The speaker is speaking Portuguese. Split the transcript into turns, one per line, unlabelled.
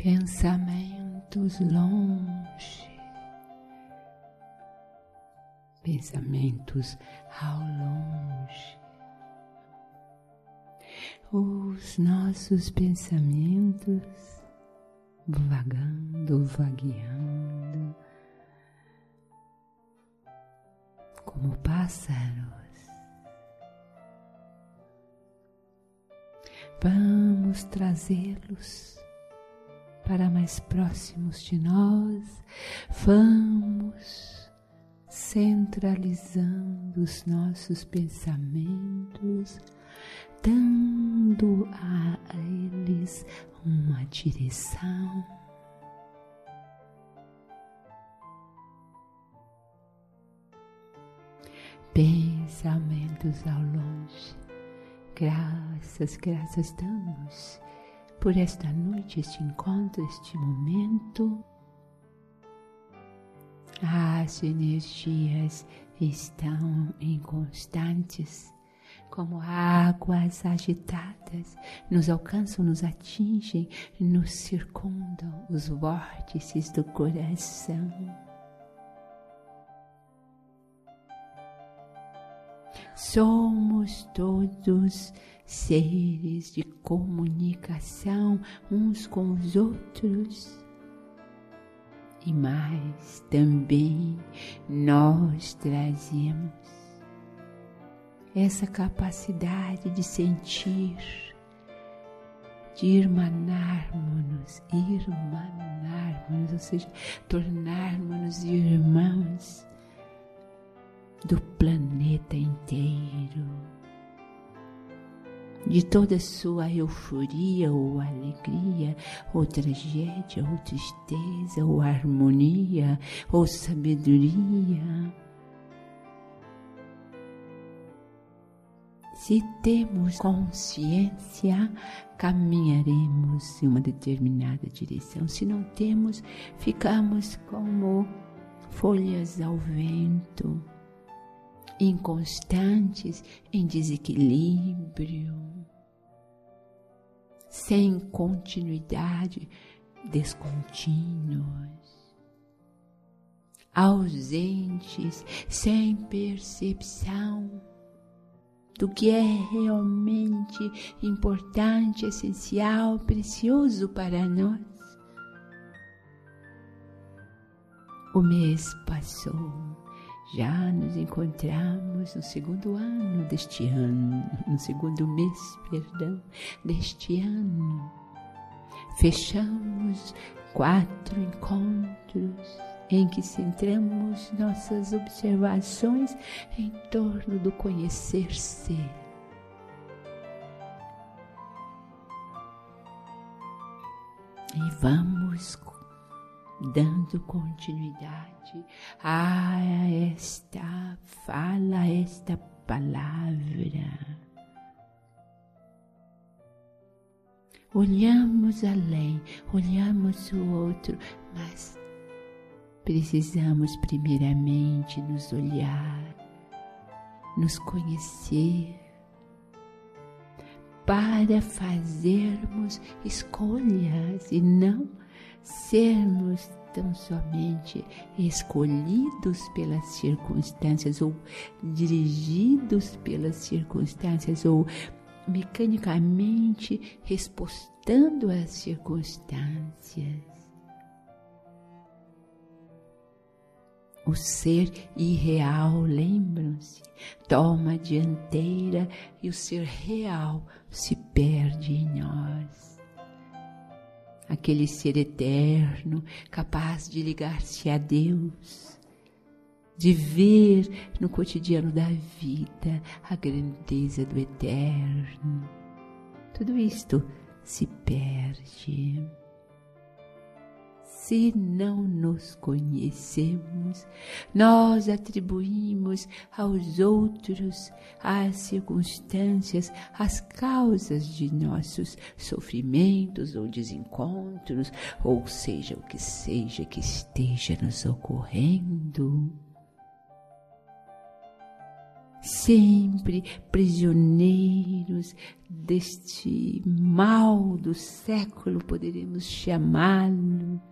pensamentos longe, pensamentos ao longe. Os nossos pensamentos vagando, vagueando, como pássaros. Vamos trazê-los para mais próximos de nós. Vamos centralizando os nossos pensamentos, dando a eles uma direção. Pensamentos ao longe. Graças damos por esta noite, este encontro, este momento. As energias estão inconstantes, como águas agitadas, nos alcançam, nos atingem, nos circundam os vórtices do coração. Somos todos seres de comunicação uns com os outros. E mais, também nós trazemos essa capacidade de sentir, de irmanarmos-nos, ou seja, tornarmos-nos irmãos do planeta inteiro, de toda sua euforia ou alegria, ou tragédia, ou tristeza, ou harmonia, ou sabedoria. Se temos consciência, caminharemos em uma determinada direção. Se não temos, ficamos como folhas ao vento, inconstantes, em desequilíbrio, sem continuidade, descontínuos, ausentes, sem percepção do que é realmente importante, essencial, precioso para nós. O mês passou. Já nos encontramos no segundo ano deste ano, no segundo mês, deste ano. Fechamos 4 encontros em que centramos nossas observações em torno do conhecer-se. E vamos dando continuidade a esta fala, esta palavra. Olhamos além, olhamos o outro, mas precisamos primeiramente nos olhar, nos conhecer, para fazermos escolhas e não sermos tão somente escolhidos pelas circunstâncias ou dirigidos pelas circunstâncias ou mecanicamente respondendo às circunstâncias. O ser irreal, lembram-se, toma a dianteira e o ser real se perde em nós. Aquele ser eterno, capaz de ligar-se a Deus, de ver no cotidiano da vida a grandeza do eterno. Tudo isto se perde. Se não nos conhecemos, nós atribuímos aos outros, às circunstâncias, as causas de nossos sofrimentos ou desencontros, ou seja o que seja que esteja nos ocorrendo. sempre prisioneiros deste mal do século, poderemos chamá-lo,